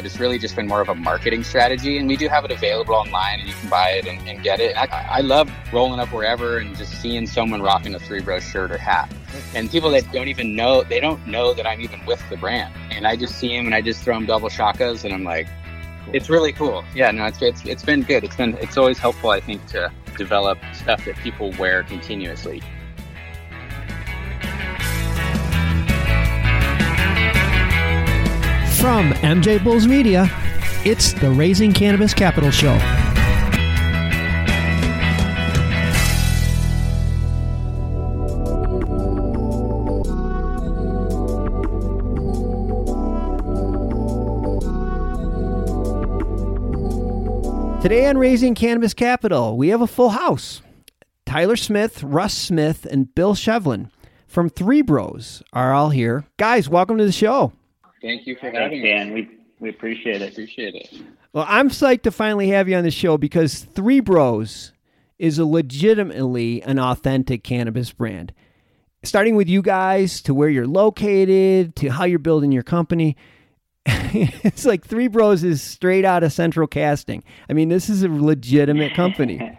but it's really just been more of a marketing strategy. And we do have it available online, and you can buy it and get it. I love rolling up wherever and just seeing someone rocking a Three Bros shirt or hat. And people that don't even know, they don't know that I'm even with the brand. And I just see them and I just throw them double shakas, and I'm like, it's really cool. Yeah, no, it's been good. It's always helpful, I think, to develop stuff that people wear continuously. From MJ Bulls Media, it's the Raising Cannabis Capital Show. Today on Raising Cannabis Capital, we have a full house. Tyler Smith, Russ Smith, and Bill Shevlin from Three Bros are all here. Guys, welcome to the show. Thank you for having us. Dan. We appreciate it. Appreciate it. Well, I'm psyched to finally have you on the show because Three Bros is legitimately an authentic cannabis brand. Starting with you guys to where you're located to how you're building your company. It's like Three Bros is straight out of Central Casting. I mean, this is a legitimate company.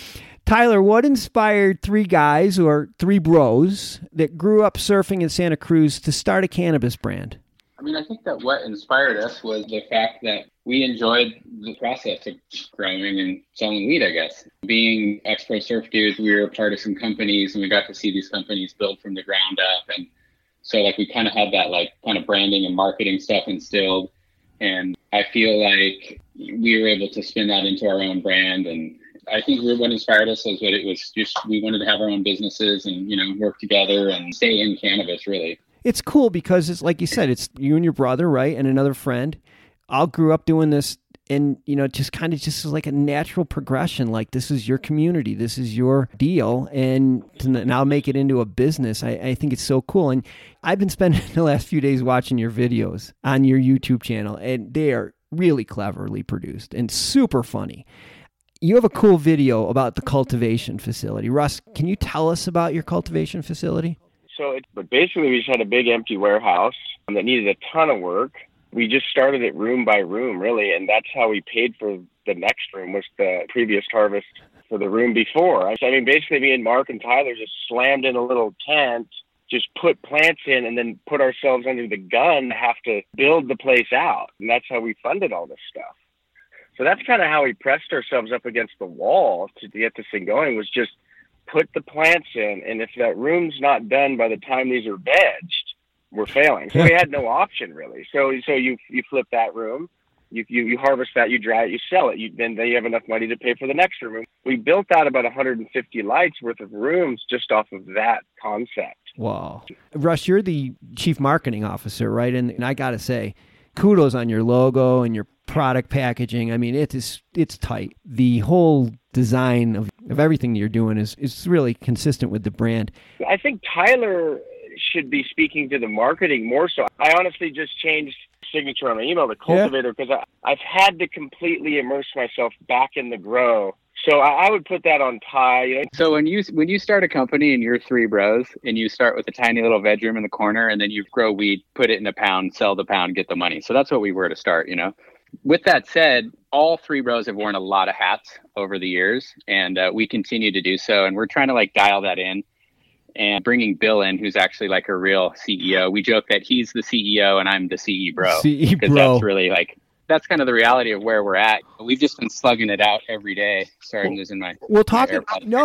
Tyler, what inspired three guys or Three Bros that grew up surfing in Santa Cruz to start a cannabis brand? I mean, I think that what inspired us was the fact that we enjoyed the process of growing and selling weed, I guess. Being ex-pro surf dudes, we were a part of some companies, and we got to see these companies build from the ground up. And so, like, we kind of had that, like, kind of branding and marketing stuff instilled. And I feel like we were able to spin that into our own brand. And I think what inspired us was that it was just, we wanted to have our own businesses and, you know, work together and stay in cannabis, really. It's cool because it's like you said, it's you and your brother, right? And another friend. All grew up doing this, and, you know, just kind of just like a natural progression. Like, this is your community. This is your deal. And to now make it into a business, I think it's so cool. And I've been spending the last few days watching your videos on your YouTube channel, and they are really cleverly produced and super funny. You have a cool video about the cultivation facility. Russ, can you tell us about your cultivation facility? But basically, we just had a big empty warehouse that needed a ton of work. We just started it room by room, really, and that's how we paid for the next room, was the previous harvest for the room before. I mean, basically, me and Mark and Tyler just slammed in a little tent, just put plants in, and then put ourselves under the gun to have to build the place out. And that's how we funded all this stuff. So that's kind of how we pressed ourselves up against the wall to get this thing going, was just put the plants in, and if that room's not done by the time these are vegged, we're failing. So we had no option, really. So you flip that room, you harvest that, you dry it, you sell it. Then you have enough money to pay for the next room. We built out about 150 lights worth of rooms just off of that concept. Wow. Russ, you're the chief marketing officer, right? And I got to say, kudos on your logo and your product packaging. I mean, it's tight. The whole design of everything you're doing is really consistent with the brand. I think Tyler should be speaking to the marketing more so. I honestly just changed signature on my email to Cultivator because I've had to completely immerse myself back in the grow. So I would put that on Ty. You know? So when you start a company and you're Three Bros and you start with a tiny little veg room in the corner, and then you grow weed, put it in a pound, sell the pound, get the money. So that's what we were to start, you know. With that said, all Three Bros have worn a lot of hats over the years, and we continue to do so. And we're trying to like dial that in, and bringing Bill in, who's actually like a real CEO. We joke that he's the CEO and I'm the CE bro. Because that's really like, that's kind of the reality of where we're at. We've just been slugging it out every day. Sorry, I'm losing my... We're talking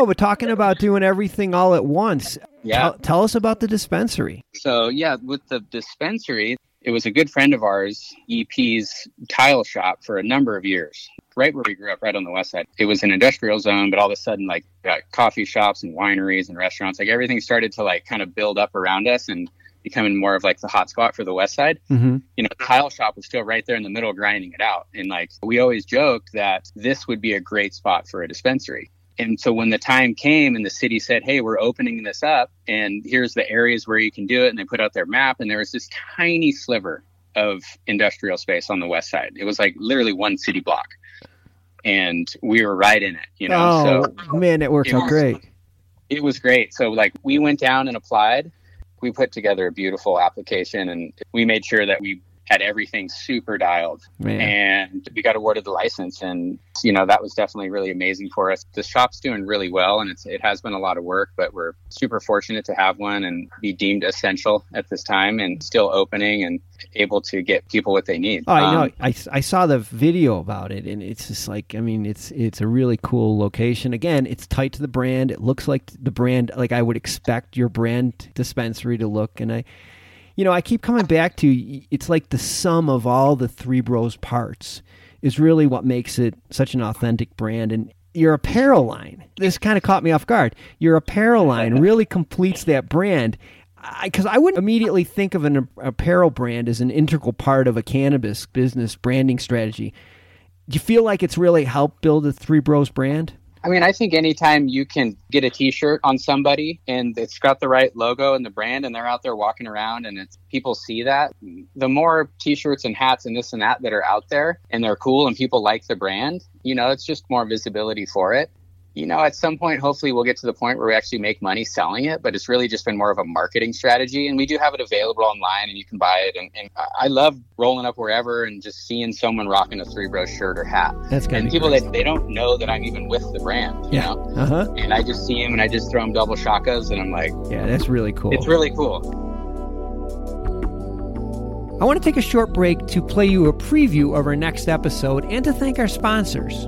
about doing everything all at once. Yeah. Tell us about the dispensary. So yeah, with the dispensary, it was a good friend of ours, EP's tile shop for a number of years, right where we grew up, right on the west side. It was an industrial zone, but all of a sudden, like, coffee shops and wineries and restaurants, like everything started to like kind of build up around us and becoming more of like the hot spot for the west side. Mm-hmm. You know, the tile shop was still right there in the middle grinding it out. And like, we always joked that this would be a great spot for a dispensary. And so when the time came and the city said, hey, we're opening this up and here's the areas where you can do it, and they put out their map, and there was this tiny sliver of industrial space on the west side. It was like literally one city block, and we were right in it, you know. So man, it worked out great. It was great. So like, we went down and applied. We put together a beautiful application, and we made sure that we had everything super dialed. Man. And we got awarded the license, and that was definitely really amazing for us. The shop's doing really well, and it has been a lot of work, but we're super fortunate to have one and be deemed essential at this time, and still opening and able to get people what they need. Oh, I know. I saw the video about it, and it's just like, I mean, it's a really cool location. Again, it's tight to the brand. It looks like the brand, like I would expect your brand dispensary to look. And I keep coming back to, it's like the sum of all the Three Bros parts is really what makes it such an authentic brand. And your apparel line, this kind of caught me off guard. Your apparel line really completes that brand. Because I wouldn't immediately think of an apparel brand as an integral part of a cannabis business branding strategy. Do you feel like it's really helped build a Three Bros brand? I mean, I think anytime you can get a T-shirt on somebody and it's got the right logo and the brand, and they're out there walking around and people see that, the more T-shirts and hats and this and that are out there and they're cool and people like the brand, it's just more visibility for it. At some point, hopefully we'll get to the point where we actually make money selling it, but it's really just been more of a marketing strategy. And we do have it available online and you can buy it. And I love rolling up wherever and just seeing someone rocking a Three Bros shirt or hat. That's and people that they don't know that I'm even with the brand, you know? Uh-huh. And I just see them and I just throw them double shakas and I'm like, yeah, that's really cool. It's really cool. I want to take a short break to play you a preview of our next episode and to thank our sponsors.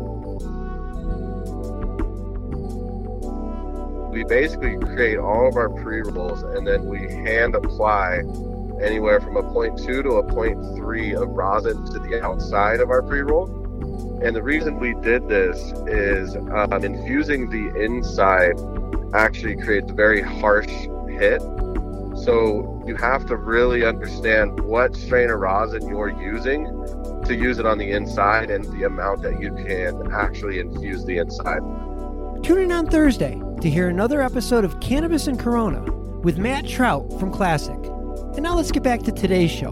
We basically create all of our pre-rolls and then we hand apply anywhere from a 0.2 to a 0.3 of rosin to the outside of our pre-roll. And the reason we did this is infusing the inside actually creates a very harsh hit. So you have to really understand what strain of rosin you're using to use it on the inside and the amount that you can actually infuse the inside. Tune in on Thursday to hear another episode of Cannabis and Corona with Matt Trout from Classic. And now let's get back to today's show.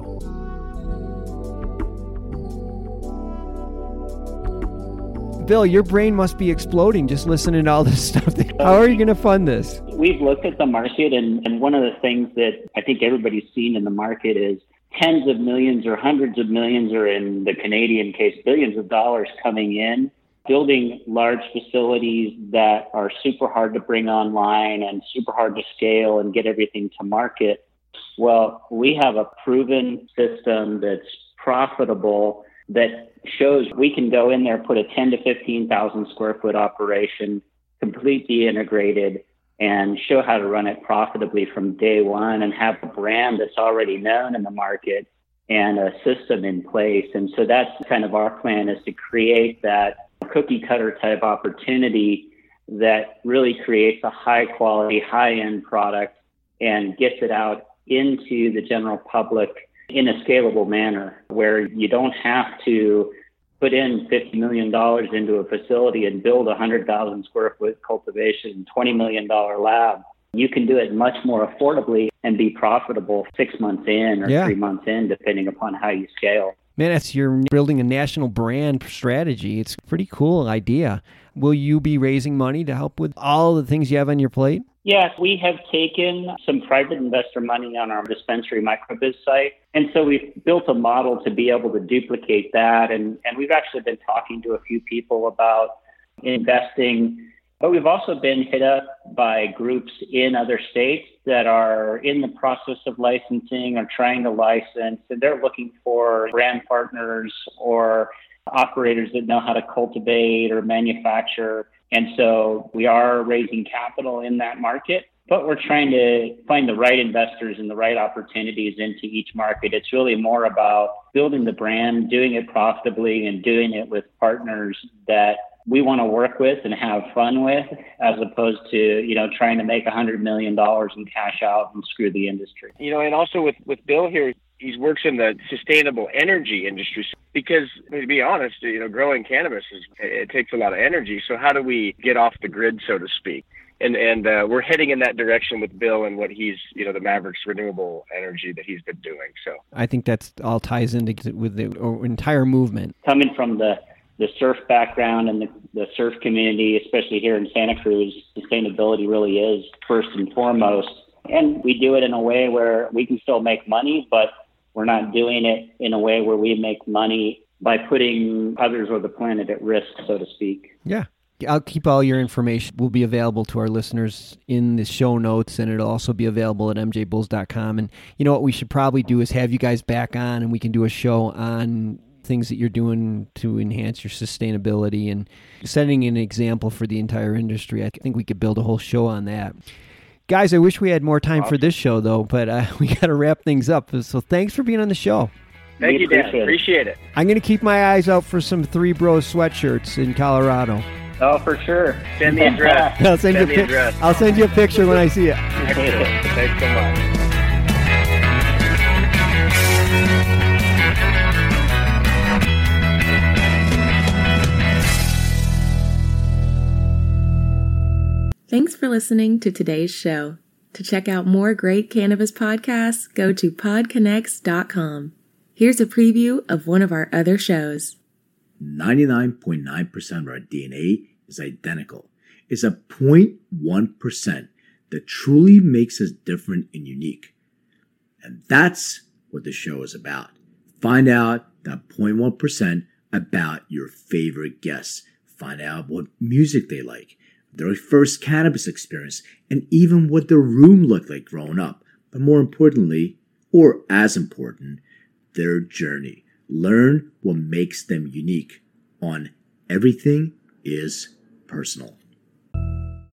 Bill, your brain must be exploding just listening to all this stuff. How are you going to fund this? We've looked at the market, and one of the things that I think everybody's seen in the market is tens of millions or hundreds of millions, or in the Canadian case, billions of dollars coming in, building large facilities that are super hard to bring online and super hard to scale and get everything to market. Well, we have a proven system that's profitable that shows we can go in there, put a 10 to 15,000 square foot operation, completely integrated, and show how to run it profitably from day one and have a brand that's already known in the market and a system in place. And so that's kind of our plan, is to create that cookie cutter type opportunity that really creates a high quality, high end product and gets it out into the general public in a scalable manner, where you don't have to put in $50 million into a facility and build a 100,000 square foot cultivation, $20 million lab. You can do it much more affordably and be profitable 6 months in or 3 months in, depending upon how you scale. Man, you're building a national brand strategy. It's a pretty cool idea. Will you be raising money to help with all the things you have on your plate? Yes, we have taken some private investor money on our dispensary microbiz site. And so we've built a model to be able to duplicate that. And we've actually been talking to a few people about investing. But we've also been hit up by groups in other states that are in the process of licensing or trying to license. And they're looking for brand partners or operators that know how to cultivate or manufacture. And so we are raising capital in that market, but we're trying to find the right investors and the right opportunities into each market. It's really more about building the brand, doing it profitably, and doing it with partners that we want to work with and have fun with, as opposed to, trying to make $100 million and cash out and screw the industry. And also with Bill here, he works in the sustainable energy industry, because to be honest, growing cannabis it takes a lot of energy. So how do we get off the grid, so to speak? And we're heading in that direction with Bill and what he's, the Mavericks renewable energy that he's been doing. So I think that's all ties into with the entire movement. Coming from the surf background and the surf community, especially here in Santa Cruz, sustainability really is first and foremost. And we do it in a way where we can still make money, but We're not doing it in a way where we make money by putting others or the planet at risk, so to speak. Yeah. I'll keep all your information. Will be available to our listeners in the show notes, and it'll also be available at mjbulls.com. And you know what we should probably do is have you guys back on, and we can do a show on things that you're doing to enhance your sustainability and setting an example for the entire industry. I think we could build a whole show on that. Guys, I wish we had more time for this show, though, but we got to wrap things up. So thanks for being on the show. Thank you, Dan. Appreciate it. I'm going to keep my eyes out for some Three Bros sweatshirts in Colorado. Oh, for sure. Send the address. I'll send you a picture when I see it. Excellent. Thanks so much. Thanks for listening to today's show. To check out more great cannabis podcasts, go to podconnects.com. Here's a preview of one of our other shows. 99.9% of our DNA is identical. It's a 0.1% that truly makes us different and unique. And that's what the show is about. Find out that 0.1% about your favorite guests. Find out what music they like, their first cannabis experience, and even what their room looked like growing up. But more importantly, or as important, their journey. Learn what makes them unique on Everything is Personal.